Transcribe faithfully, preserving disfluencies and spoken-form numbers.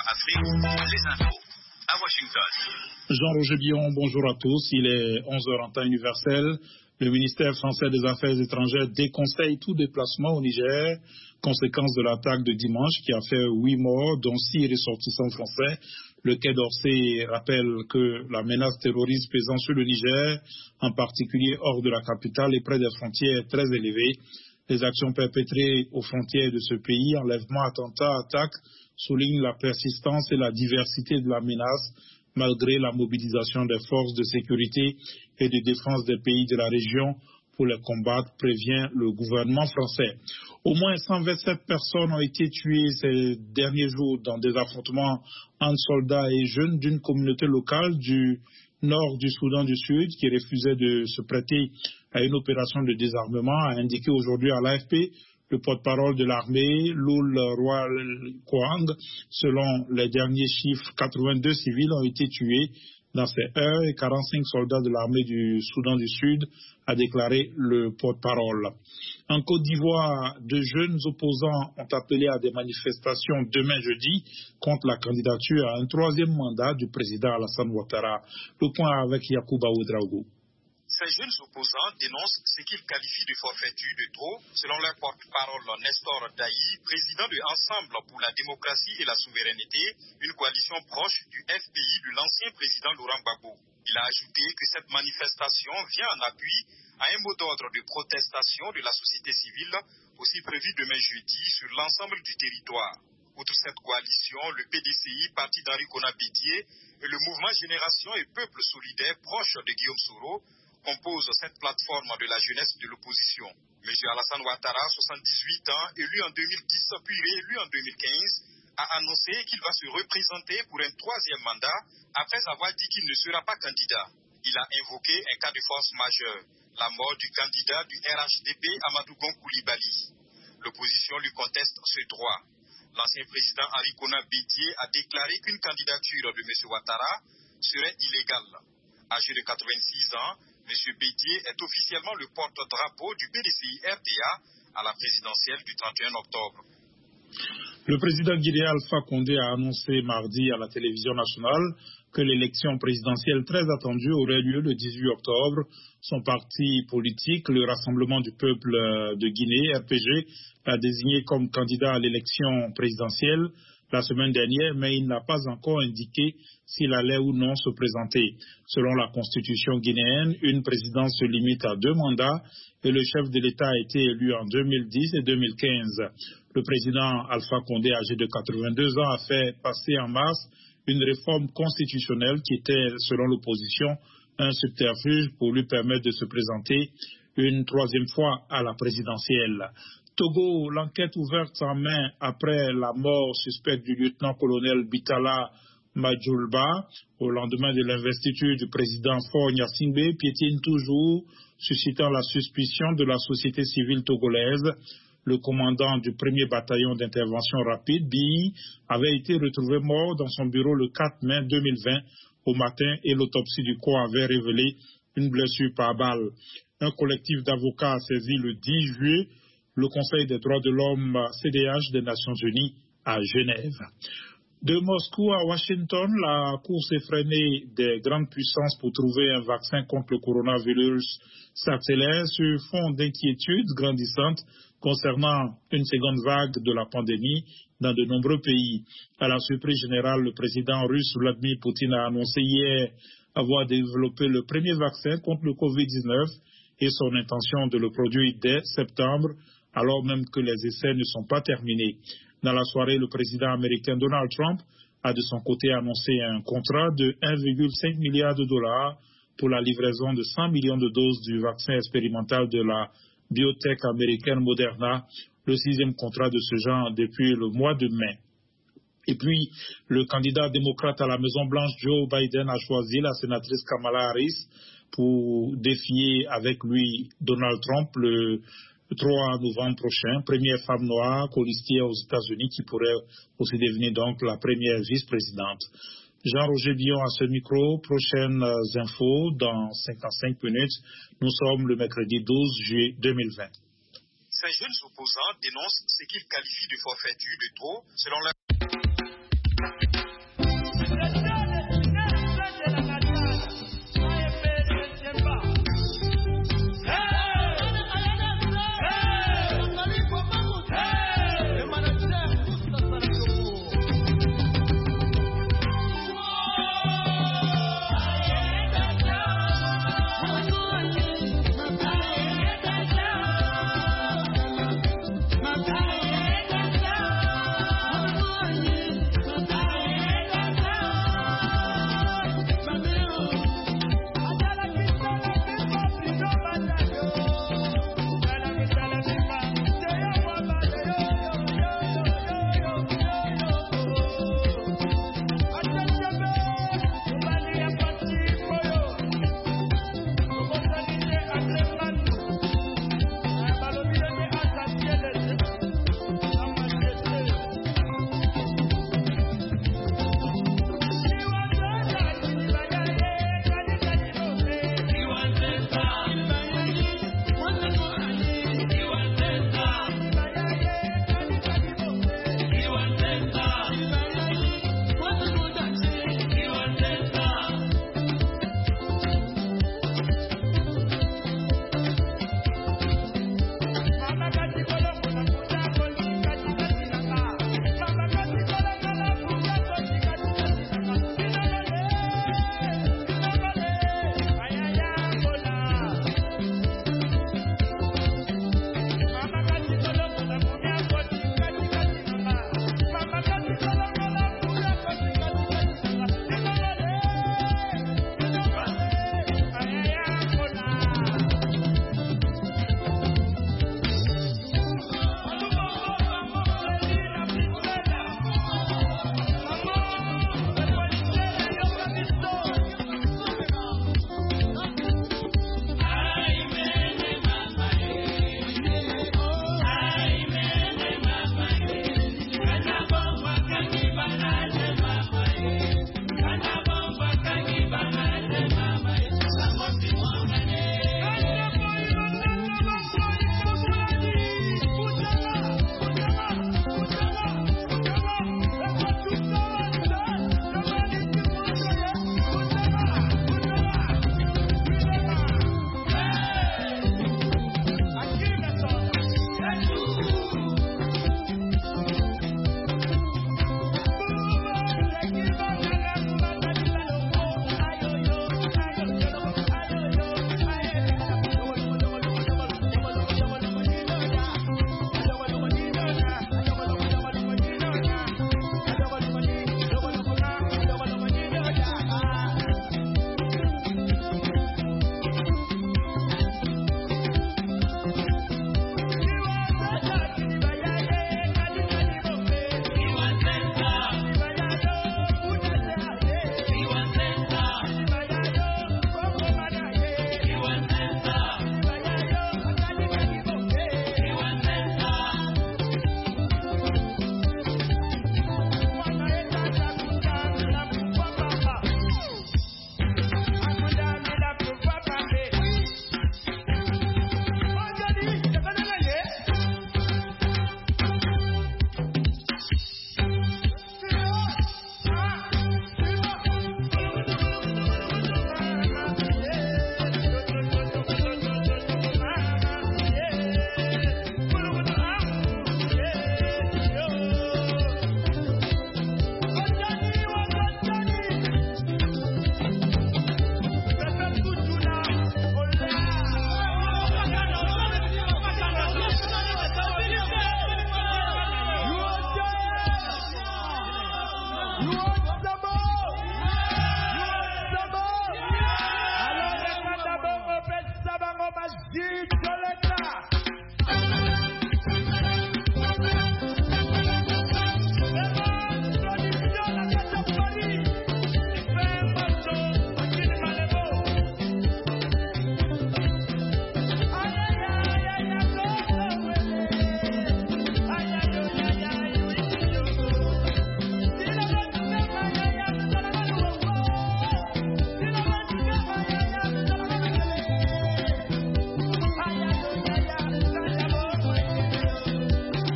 Afrique, les infos à Washington. Jean-Roger Billon, bonjour à tous. Il est onze heures en temps universel. Le ministère français des Affaires étrangères déconseille tout déplacement au Niger, conséquence de l'attaque de dimanche qui a fait huit morts, dont six ressortissants français. Le Quai d'Orsay rappelle que la menace terroriste pesant sur le Niger, en particulier hors de la capitale et près des frontières, est très élevée. Les actions perpétrées aux frontières de ce pays, enlèvements, attentats, attaques, soulignent la persistance et la diversité de la menace, malgré la mobilisation des forces de sécurité et de défense des pays de la région pour les combattre, prévient le gouvernement français. Au moins cent vingt-sept personnes ont été tuées ces derniers jours dans des affrontements entre soldats et jeunes d'une communauté locale du nord du Soudan du Sud qui refusait de se prêter à une opération de désarmement, a indiqué aujourd'hui à l'A F P le porte-parole de l'armée, Loul Royal Kwang. Selon les derniers chiffres, quatre-vingt-deux civils ont été tués dans ces heures et quarante-cinq soldats de l'armée du Soudan du Sud, a déclaré le porte-parole. En Côte d'Ivoire, de jeunes opposants ont appelé à des manifestations demain jeudi contre la candidature à un troisième mandat du président Alassane Ouattara. Le point avec Yacouba Ouedraogo. Ces jeunes opposants dénoncent ce qu'ils qualifient de forfaiture de trop, selon leur porte-parole Nestor Daï, président de Ensemble pour la démocratie et la souveraineté, une coalition proche du F P I de l'ancien président Laurent Gbagbo. Il a ajouté que cette manifestation vient en appui à un mot d'ordre de protestation de la société civile, aussi prévu demain jeudi sur l'ensemble du territoire. Outre cette coalition, le P D C I, parti d'Henri Konan Bédié, et le mouvement Génération et Peuple solidaire, proche de Guillaume Soro, compose cette plateforme de la jeunesse de l'opposition. M. Alassane Ouattara, soixante-dix-huit ans, élu en deux mille dix puis réélu en deux mille quinze, a annoncé qu'il va se représenter pour un troisième mandat après avoir dit qu'il ne sera pas candidat. Il a invoqué un cas de force majeure, la mort du candidat du R H D P Amadou Gon Coulibaly. L'opposition lui conteste ce droit. L'ancien président Henri Konan Bédié a déclaré qu'une candidature de M. Ouattara serait illégale. Âgé de quatre-vingt-six ans, M. Bédié est officiellement le porte-drapeau du P D C I R T A à la présidentielle du trente et un octobre. Le président guinéen Alpha Condé a annoncé mardi à la télévision nationale que l'élection présidentielle très attendue aurait lieu le dix-huit octobre. Son parti politique, le Rassemblement du peuple de Guinée, R P G, l'a désigné comme candidat à l'élection présidentielle la semaine dernière, mais il n'a pas encore indiqué s'il allait ou non se présenter. Selon la constitution guinéenne, une présidence se limite à deux mandats et le chef de l'État a été élu en deux mille dix et deux mille quinze. Le président Alpha Condé, âgé de quatre-vingt-deux ans, a fait passer en mars une réforme constitutionnelle qui était, selon l'opposition, un subterfuge pour lui permettre de se présenter une troisième fois à la présidentielle. Togo, l'enquête ouverte en main après la mort suspecte du lieutenant-colonel Bitala Majulba au lendemain de l'investiture du président Faure Gnassingbé piétine toujours, suscitant la suspicion de la société civile togolaise. Le commandant du premier bataillon d'intervention rapide, B I, avait été retrouvé mort dans son bureau le quatre mai deux mille vingt au matin et l'autopsie du corps avait révélé une blessure par balle. Un collectif d'avocats a saisi le dix juillet le Conseil des droits de l'homme C D H des Nations Unies à Genève. De Moscou à Washington, la course effrénée des grandes puissances pour trouver un vaccin contre le coronavirus s'accélère sur fond d'inquiétudes grandissantes concernant une seconde vague de la pandémie dans de nombreux pays. À la surprise générale, le président russe Vladimir Poutine a annoncé hier avoir développé le premier vaccin contre le covid dix-neuf et son intention de le produire dès septembre, alors même que les essais ne sont pas terminés. Dans la soirée, le président américain Donald Trump a de son côté annoncé un contrat de un virgule cinq milliard de dollars pour la livraison de cent millions de doses du vaccin expérimental de la biotech américaine Moderna, le sixième contrat de ce genre depuis le mois de mai. Et puis, le candidat démocrate à la Maison-Blanche, Joe Biden, a choisi la sénatrice Kamala Harris pour défier avec lui Donald Trump le trois novembre prochain, première femme noire colistière aux États-Unis qui pourrait aussi devenir donc la première vice-présidente. Jean-Roger Billon à ce micro, prochaines infos dans cinquante-cinq minutes. Nous sommes le mercredi douze juillet deux mille vingt. Ces jeunes opposants dénoncent ce qu'ils qualifient de forfaiture de trop, selon leur...